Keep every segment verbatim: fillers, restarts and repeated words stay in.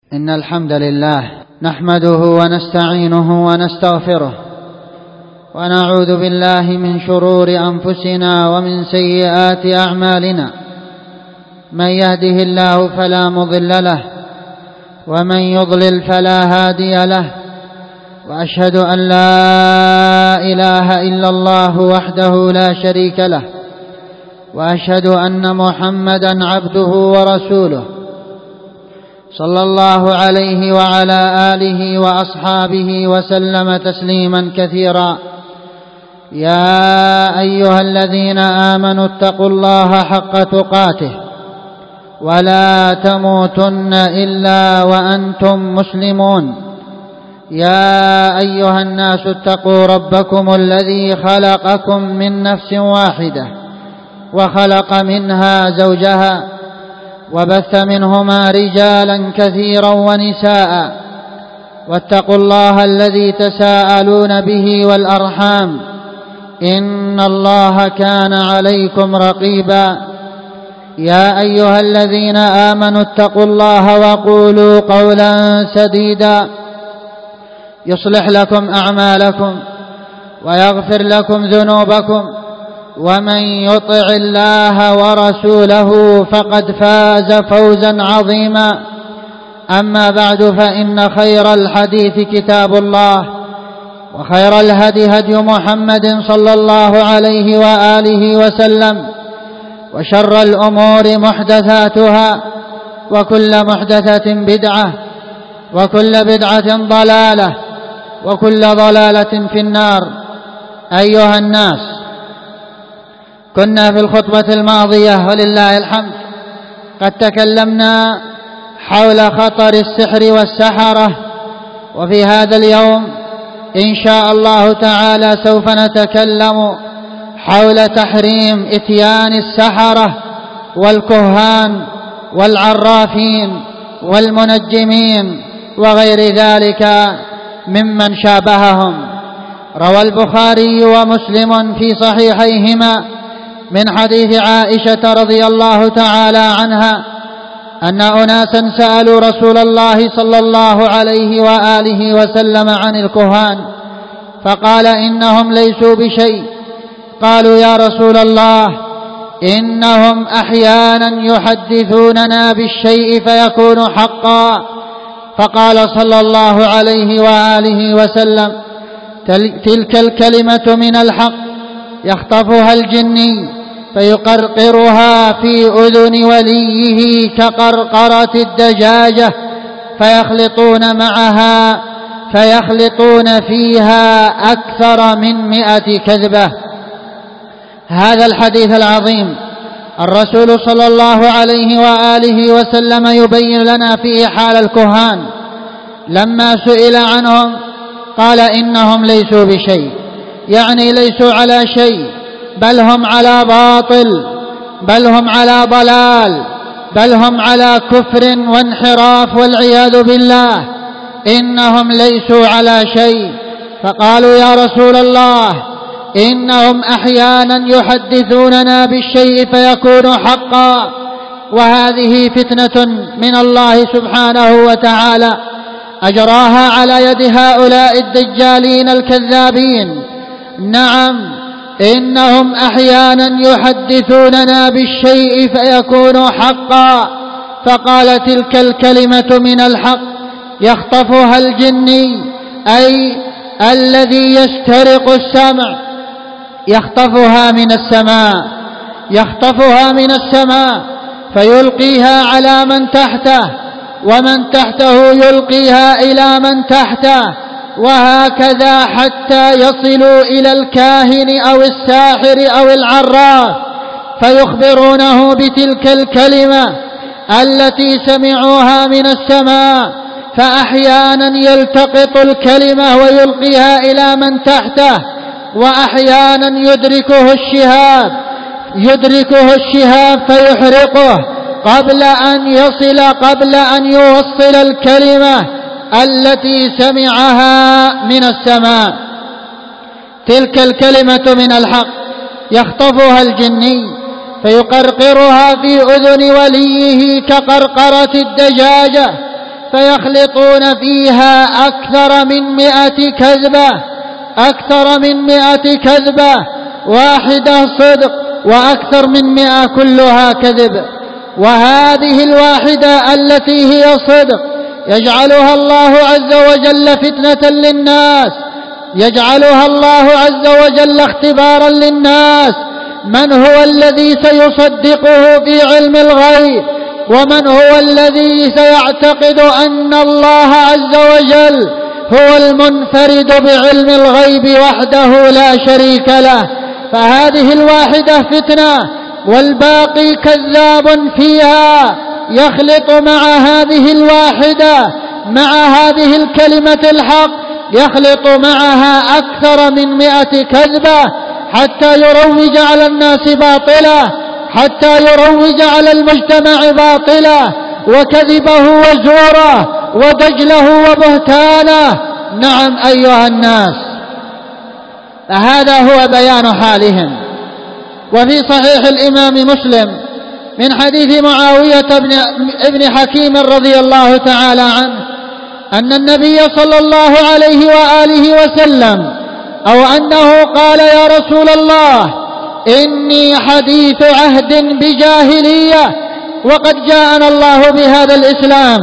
إن الحمد لله نحمده ونستعينه ونستغفره ونعوذ بالله من شرور أنفسنا ومن سيئات أعمالنا. من يهده الله فلا مضل له ومن يضلل فلا هادي له، وأشهد أن لا إله إلا الله وحده لا شريك له، وأشهد أن محمدًا عبده ورسوله صلى الله عليه وعلى آله وأصحابه وسلم تسليما كثيرا. يا أيها الذين آمنوا اتقوا الله حق تقاته ولا تموتن إلا وأنتم مسلمون. يا أيها الناس اتقوا ربكم الذي خلقكم من نفس واحدة وخلق منها زوجها وبث منهما رجالا كثيرا ونساء، واتقوا الله الذي تساءلون به والأرحام إن الله كان عليكم رقيبا. يا أيها الذين آمنوا اتقوا الله وقولوا قولا سديدا يصلح لكم أعمالكم ويغفر لكم ذنوبكم، ومن يطع الله ورسوله فقد فاز فوزا عظيما. أما بعد، فإن خير الحديث كتاب الله، وخير الهدي هدي محمد صلى الله عليه وآله وسلم، وشر الأمور محدثاتها، وكل محدثة بدعة، وكل بدعة ضلالة، وكل ضلالة في النار. أيها الناس، كنا في الخطبة الماضية ولله الحمد قد تكلمنا حول خطر السحر والسحرة، وفي هذا اليوم إن شاء الله تعالى سوف نتكلم حول تحريم إتيان السحرة والكهان والعرافين والمنجمين وغير ذلك ممن شابههم. روى البخاري ومسلم في صحيحيهما من حديث عائشة رضي الله تعالى عنها أن أناسا سألوا رسول الله صلى الله عليه وآله وسلم عن الكهان، فقال إنهم ليسوا بشيء. قالوا يا رسول الله، إنهم أحيانا يحدثوننا بالشيء فيكون حقا. فقال صلى الله عليه وآله وسلم: تلك الكلمة من الحق يخطفها الجني فيقرقرها في أذن وليه كقرقرة الدجاجة، فيخلطون معها فيخلطون فيها أكثر من مئة كذبة. هذا الحديث العظيم الرسول صلى الله عليه وآله وسلم يبين لنا فيه حال الكهان. لما سئل عنهم قال إنهم ليسوا بشيء، يعني ليسوا على شيء، بل هم على باطل، بل هم على ضلال، بل هم على كفر وانحراف والعياذ بالله. إنهم ليسوا على شيء. فقالوا يا رسول الله، إنهم أحيانا يحدثوننا بالشيء فيكون حقا، وهذه فتنة من الله سبحانه وتعالى أجراها على يد هؤلاء الدجالين الكذابين. نعم، إنهم أحيانا يحدثوننا بالشيء فيكون حقا. فقال تلك الكلمة من الحق يخطفها الجني، أي الذي يسترق السمع، يخطفها من السماء، يخطفها من السماء فيلقيها على من تحته، ومن تحته يلقيها إلى من تحته، وهكذا حتى يصلوا إلى الكاهن أو الساحر أو العراف، فيخبرونه بتلك الكلمة التي سمعوها من السماء. فأحيانا يلتقط الكلمة ويلقيها إلى من تحته، وأحيانا يدركه الشهاب يدركه الشهاب فيحرقه قبل أن يصل قبل أن يوصل الكلمة التي سمعها من السماء. تلك الكلمة من الحق يخطفها الجني فيقرقرها في أذن وليه كقرقرة الدجاجة، فيخلطون فيها أكثر من مئة كذبة أكثر من مئة كذبة، واحدة صدق وأكثر من مئة كلها كذب. وهذه الواحدة التي هي صدق يجعلها الله عز وجل فتنة للناس، يجعلها الله عز وجل اختبارا للناس، من هو الذي سيصدقه في علم الغيب، ومن هو الذي سيعتقد أن الله عز وجل هو المنفرد بعلم الغيب وحده لا شريك له. فهذه الواحدة فتنة والباقي كذاب فيها، يخلط مع هذه الواحدة مع هذه الكلمة الحق يخلط معها أكثر من مئة كذبة حتى يروج على الناس باطلا، حتى يروج على المجتمع باطلا وكذبه وزوره ودجله وبهتانه. نعم أيها الناس، فهذا هو بيان حالهم. وفي صحيح الإمام مسلم من حديث معاوية بن ابن حكيم رضي الله تعالى عنه أن النبي صلى الله عليه وآله وسلم أو أنه قال: يا رسول الله، إني حديث عهد بجاهلية وقد جاءنا الله بهذا الإسلام،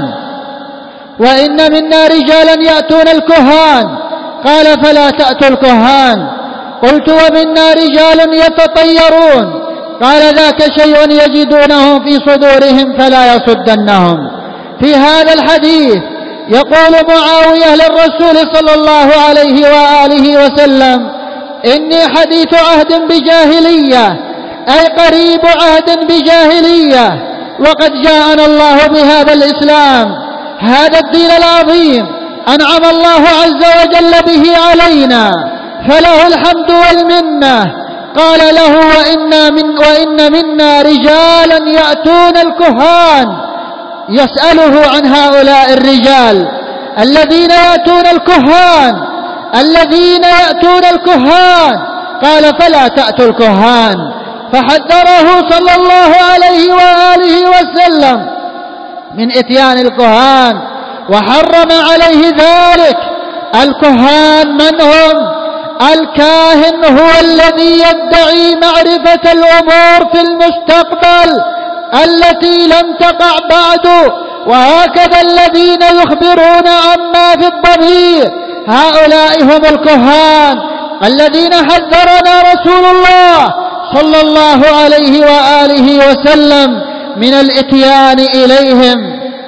وإن منا رجالا يأتون الكهان. قال: فلا تأتوا الكهان. قلت: ومنا رجال يتطيرون. قال: ذاك شيء يجدونه في صدورهم فلا يصدنهم. في هذا الحديث يقول معاوية للرسول صلى الله عليه وآله وسلم: إني حديث عهد بجاهلية، أي قريب عهد بجاهلية، وقد جاءنا الله بهذا الإسلام، هذا الدين العظيم أنعم الله عز وجل به علينا، فله الحمد والمنة. قال له: وإن, من وإن منا رجالا يأتون الكهان. يسأله عن هؤلاء الرجال الذين يأتون الكهان الذين يأتون الكهان قال: فلا تأتوا الكهان. فحذره صلى الله عليه وآله وسلم من إتيان الكهان وحرم عليه ذلك. الكهان من هم؟ الكاهن هو الذي يدعي معرفة الأمور في المستقبل التي لم تقع بعد، وهكذا الذين يخبرون عما في الضمير، هؤلاء هم الكهان الذين حذرنا رسول الله صلى الله عليه وآله وسلم من الإتيان إليهم،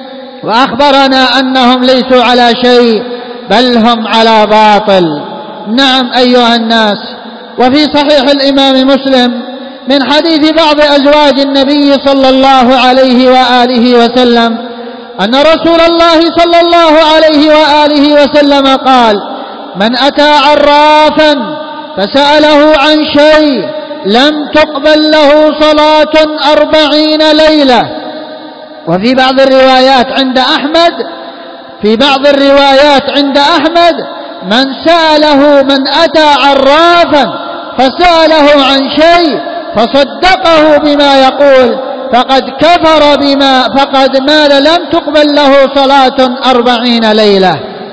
وأخبرنا أنهم ليسوا على شيء بل هم على باطل. نعم أيها الناس. وفي صحيح الإمام مسلم من حديث بعض أزواج النبي صلى الله عليه وآله وسلم أن رسول الله صلى الله عليه وآله وسلم قال: من أتى عرافا فسأله عن شيء لم تقبل له صلاة أربعين ليلة. وفي بعض الروايات عند أحمد في بعض الروايات عند أحمد من سأله من أتى عرافا فسأله عن شيء فصدقه بما يقول فقد كفر بما فقد ماذا لم تقبل له صلاة أربعين ليلة.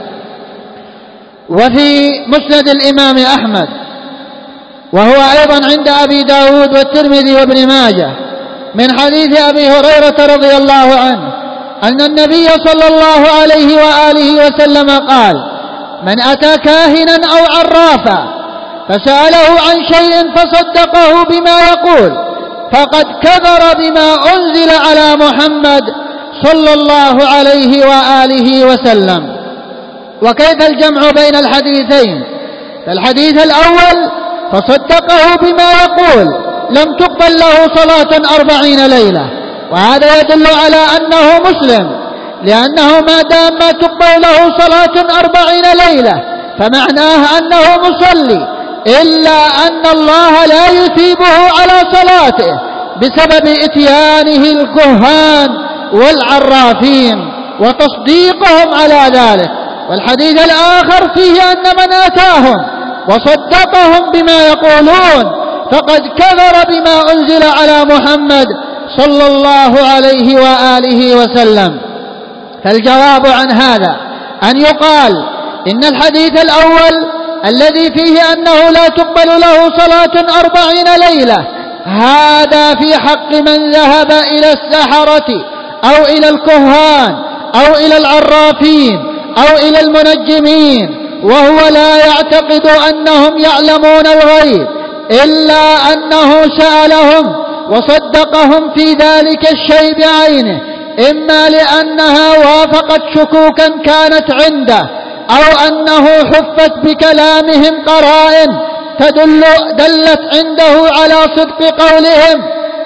وفي مسند الإمام أحمد، وهو أيضا عند أبي داود والترمذي وابن ماجه، من حديث أبي هريرة رضي الله عنه أن النبي صلى الله عليه وآله وسلم قال: من أتى كاهنا أو عرافا فسأله عن شيء فصدقه بما يقول فقد كفر بما أنزل على محمد صلى الله عليه وآله وسلم. وكيف الجمع بين الحديثين؟ فالحديث الأول فصدقه بما يقول لم تقبل له صلاة أربعين ليلة، وهذا يدل على أنه مسلم، لأنه ما دام ما تقبل له صلاة أربعين ليلة فمعناه أنه مصلي، إلا أن الله لا يثيبه على صلاته بسبب إتيانه الكهان والعرافين وتصديقهم على ذلك. والحديث الآخر فيه أن من آتاهم وصدقهم بما يقولون فقد كفر بما أنزل على محمد صلى الله عليه وآله وسلم. فالجواب عن هذا أن يقال إن الحديث الأول الذي فيه أنه لا تقبل له صلاة أربعين ليلة هذا في حق من ذهب إلى السحرة أو إلى الكهان أو إلى العرافين أو إلى المنجمين، وهو لا يعتقد أنهم يعلمون الغيب، إلا أنه سألهم وصدقهم في ذلك الشيء بعينه، إما لأنها وافقت شكوكا كانت عنده، أو أنه حفت بكلامهم قرائن تدل دلت عنده على صدق قولهم،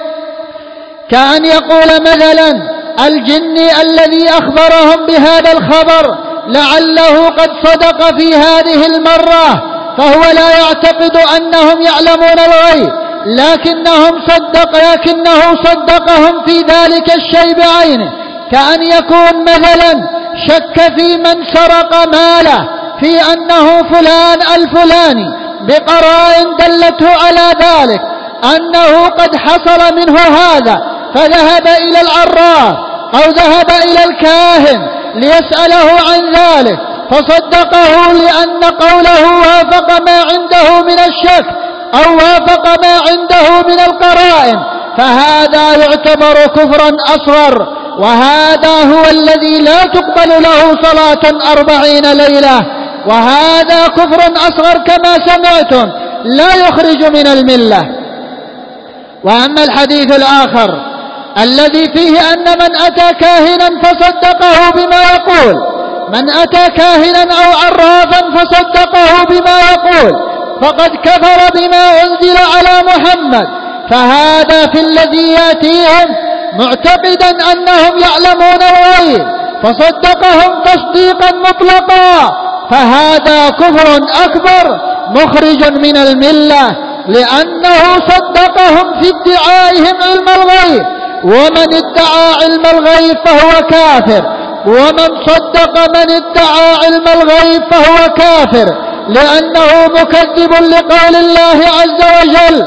كأن يقول مثلا الجني الذي أخبرهم بهذا الخبر لعله قد صدق في هذه المرة، فهو لا يعتقد أنهم يعلمون الغيب، لكنهم صدق لكنه صدقهم في ذلك الشيء بعينه، كأن يكون مثلا شك في من سرق ماله في أنه فلان الفلاني بقرائن دلته على ذلك أنه قد حصل منه هذا، فذهب إلى العراف أو ذهب إلى الكاهن ليسأله عن ذلك فصدقه لأن قوله وافق ما عنده من الشك أو وافق ما عنده من القرائن، فهذا يعتبر كفرا أصغر، وهذا هو الذي لا تقبل له صلاة أربعين ليلة، وهذا كفر أصغر كما سمعتم لا يخرج من الملة. وأما الحديث الآخر الذي فيه أن من أتى كاهنا فصدقه بما يقول، من أتى كاهنا أو عرافا فصدقه بما يقول فقد كفر بما أنزل على محمد، فهذا في الذي يأتيهم معتقدا أنهم يعلمون الغيب فصدقهم تصديقا مطلقا، فهذا كفر أكبر مخرج من الملة، لأنه صدقهم في ادعائهم علم الغيب، ومن ادعى علم الغيب فهو كافر، ومن صدق من ادعى علم الغيب فهو كافر، لأنه مكذب لقول الله عز وجل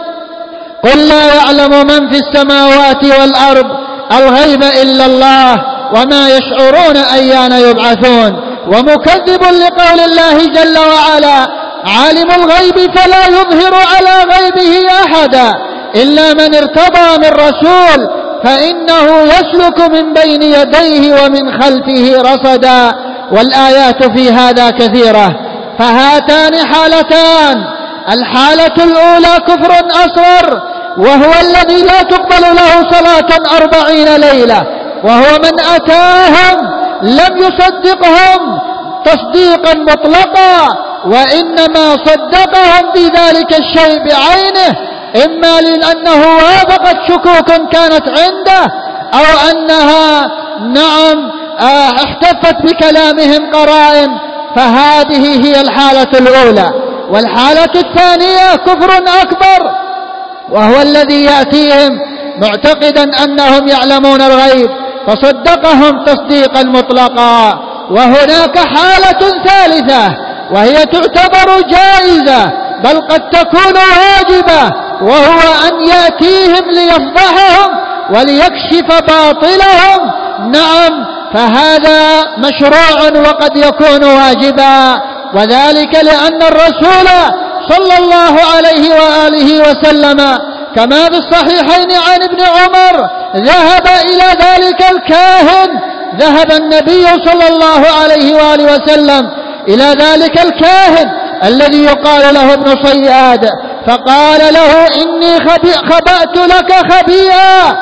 قل لا يعلم من في السماوات والأرض الغيب إلا الله وما يشعرون أيان يبعثون، ومكذب لقول الله جل وعلا عالم الغيب فلا يظهر على غيبه أحدا إلا من ارتضى من رسول فإنه يسلك من بين يديه ومن خلفه رصدا، والآيات في هذا كثيرة. فهاتان حالتان، الحالة الأولى كفر أصغر وهو الذي لا تقبل له صلاة أربعين ليلة، وهو من أتاهم لم يصدقهم تصديقا مطلقا، وإنما صدقهم بذلك الشيء بعينه، إما لأنه وافقت شكوك كانت عنده أو أنها نعم احتفت بكلامهم قرائن، فهذه هي الحالة الأولى. والحالة الثانية كفر أكبر وهو الذي يأتيهم معتقدا أنهم يعلمون الغيب فصدقهم تصديقا مطلقا. وهناك حالة ثالثة وهي تعتبر جائزة بل قد تكون واجبة، وهو أن يأتيهم ليفضحهم وليكشف باطلهم، نعم فهذا مشروع وقد يكون واجبا، وذلك لأن الرسول صلى الله عليه وآله وسلم كما في الصحيحين عن ابن عمر ذهب إلى ذلك الكاهن، ذهب النبي صلى الله عليه وآله وسلم إلى ذلك الكاهن الذي يقال له ابن صياد، فقال له إني خبأت لك خبيئا،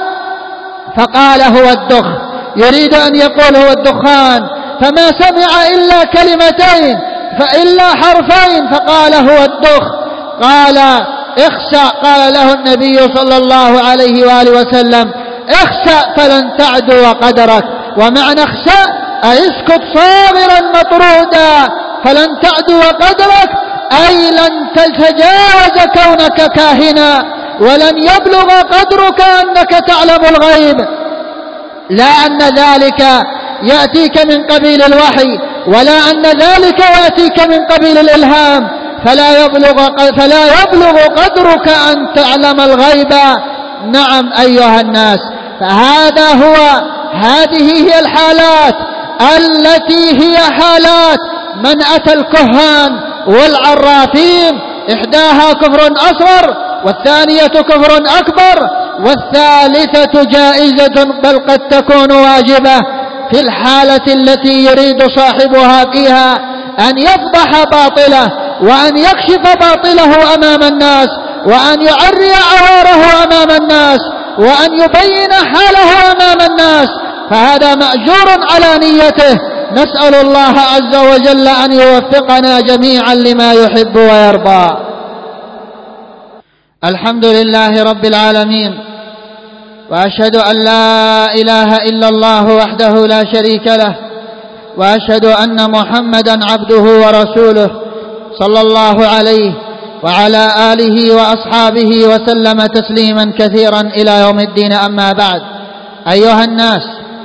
فقال هو الدخ، يريد أن يقول هو الدخان، فما سمع إلا كلمتين فإلا حرفين فقال هو الدخ، قال اخسأ، قال له النبي صلى الله عليه وآله وسلم اخسأ فلن تعدو قدرك، ومعنى اخسأ أي اسكت صابرا مطرودا فلن تعدو قدرك، أي لن تتجاوز كونك كاهنا ولن يبلغ قدرك أنك تعلم الغيب، لا أن ذلك يأتيك من قبيل الوحي ولا أن ذلك يأتيك من قبيل الإلهام، فلا يبلغ, فلا يبلغ قدرك أن تعلم الغيب. نعم أيها الناس، فهذا هو هذه هي الحالات التي هي حالات من أتى الكهان والعرافين، إحداها كفر أصغر والثانية كفر أكبر والثالثة جائزة بل قد تكون واجبة في الحالة التي يريد صاحبها فيها أن يفضح باطله وأن يكشف باطله أمام الناس وأن يعري عواره أمام الناس وأن يبين حاله أمام الناس، فهذا مأجور على نيته. نسأل الله عز وجل أن يوفقنا جميعا لما يحب ويرضى. الحمد لله رب العالمين، وأشهد أن لا إله إلا الله وحده لا شريك له، وأشهد أن محمدا عبده ورسوله صلى الله عليه وعلى آله وأصحابه وسلم تسليما كثيرا إلى يوم الدين. أما بعد، أيها الناس،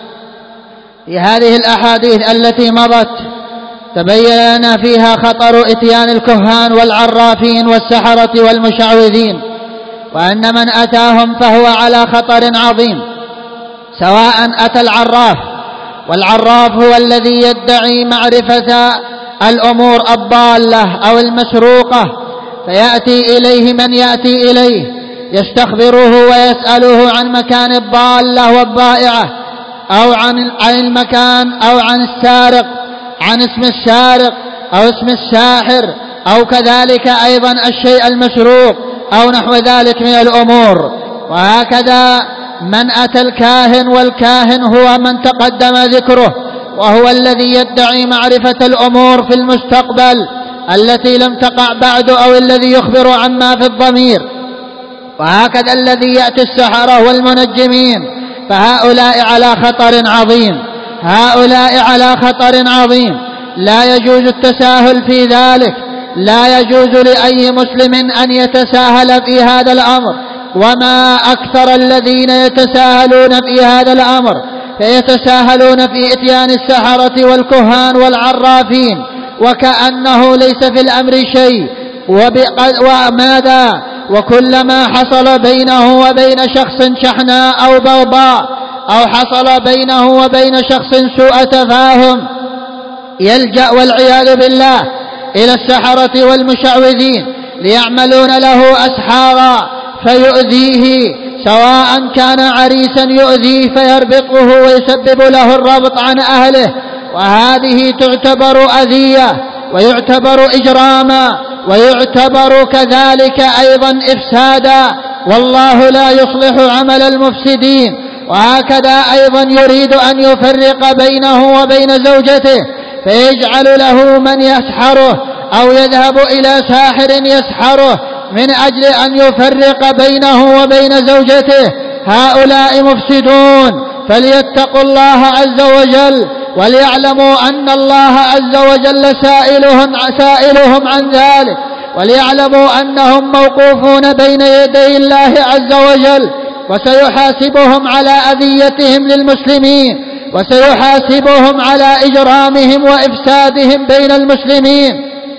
في هذه الأحاديث التي مضت تبين لنا فيها خطر إتيان الكهان والعرافين والسحرة والمشعوذين، وأن من أتاهم فهو على خطر عظيم، سواء أتى العراف، والعراف هو الذي يدعي معرفة الأمور الضالة أو المسروقة، فيأتي إليه من يأتي إليه يستخبره ويسأله عن مكان الضالة والضائعة، أو عن المكان أو عن السارق، عن اسم السارق أو اسم الساحر، أو كذلك أيضا الشيء المسروق أو نحو ذلك من الأمور. وهكذا من أتى الكاهن، والكاهن هو من تقدم ذكره، وهو الذي يدعي معرفة الأمور في المستقبل التي لم تقع بعد، أو الذي يخبر عما في الضمير. وهكذا الذي يأتي السحرة والمنجمين، فهؤلاء على خطر عظيم، هؤلاء على خطر عظيم، لا يجوز التساهل في ذلك، لا يجوز لأي مسلم أن يتساهل في هذا الأمر. وما أكثر الذين يتساهلون في هذا الأمر، فيتساهلون في إتيان السحرة والكهان والعرافين وكأنه ليس في الأمر شيء، وماذا وكلما حصل بينه وبين شخص شحناء أو بغضاء، أو حصل بينه وبين شخص سوء تفاهم، يلجأ والعياذ بالله إلى السحرة والمشعوذين ليعملون له أسحارا فيؤذيه، سواء كان عريسا يؤذيه فيربطه ويسبب له الربط عن أهله، وهذه تعتبر أذية ويعتبر إجراما ويعتبر كذلك أيضا إفسادا، والله لا يصلح عمل المفسدين. وهكذا أيضا يريد أن يفرق بينه وبين زوجته، فيجعل له من يسحره أو يذهب إلى ساحر يسحره من أجل أن يفرق بينه وبين زوجته. هؤلاء مفسدون، فليتقوا الله عز وجل، وليعلموا أن الله عز وجل سائلهم, سائلهم عن ذلك، وليعلموا أنهم موقوفون بين يدي الله عز وجل، وسيحاسبهم على أذيتهم للمسلمين، وسيحاسبهم على إجرامهم وإفسادهم بين المسلمين.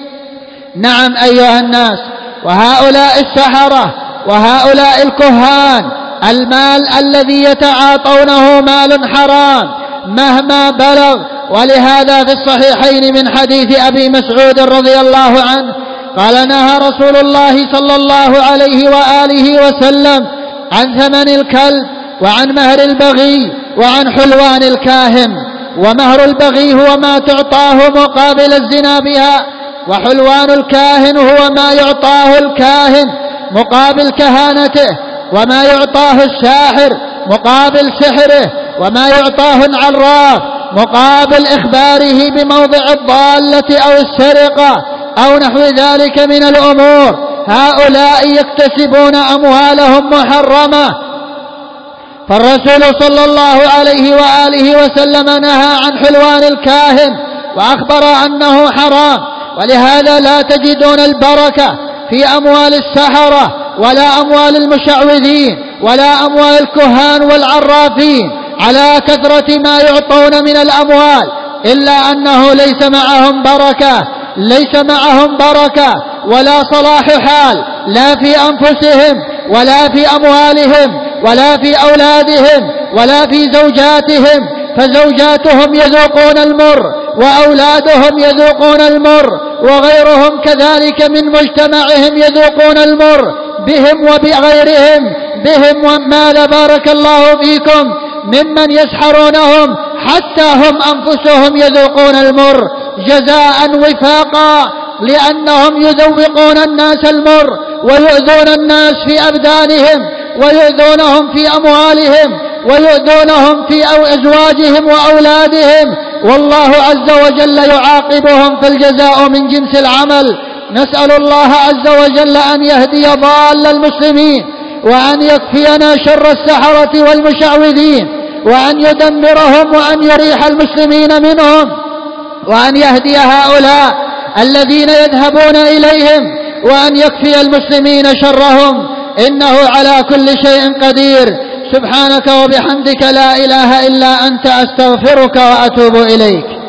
نعم أيها الناس، وهؤلاء السحرة وهؤلاء الكهان المال الذي يتعاطونه مال حرام مهما بلغ. ولهذا في الصحيحين من حديث أبي مسعود رضي الله عنه قال: نهى رسول الله صلى الله عليه وآله وسلم عن ثمن الكلب، وعن مهر البغي، وعن حلوان الكاهن. ومهر البغي هو ما تعطاه مقابل الزنا بها، وحلوان الكاهن هو ما يعطاه الكاهن مقابل كهانته، وما يعطاه الساحر مقابل سحره، وما يعطاه العراف مقابل إخباره بموضع الضالة أو السرقة أو نحو ذلك من الأمور. هؤلاء يكتسبون أموالهم محرمة، فالرسول صلى الله عليه وآله وسلم نهى عن حلوان الكاهن وأخبر أنه حرام. ولهذا لا تجدون البركة في أموال السحرة ولا أموال المشعوذين ولا أموال الكهان والعرافين على كثرة ما يعطون من الأموال، إلا أنه ليس معهم بركة، ليس معهم بركة ولا صلاح حال، لا في أنفسهم ولا في أموالهم ولا في أولادهم ولا في زوجاتهم، فزوجاتهم يذوقون المر وأولادهم يذوقون المر وغيرهم كذلك من مجتمعهم يذوقون المر بهم وبغيرهم، بهم وماذا بارك الله فيكم ممن يسحرونهم حتى هم أنفسهم يذوقون المر جزاء وفاقا، لأنهم يذوقون الناس المر ويؤذون الناس في أبدانهم ويؤذونهم في أموالهم ويؤذونهم في أزواجهم وأولادهم، والله عز وجل يعاقبهم، فالجزاء من جنس العمل. نسأل الله عز وجل أن يهدي ضال المسلمين، وأن يكفينا شر السحرة والمشعوذين، وأن يدمرهم، وأن يريح المسلمين منهم، وأن يهدي هؤلاء الذين يذهبون إليهم، وأن يكفي المسلمين شرهم، إنه على كل شيء قدير. سبحانك وبحمدك لا إله إلا أنت، أستغفرك وأتوب إليك.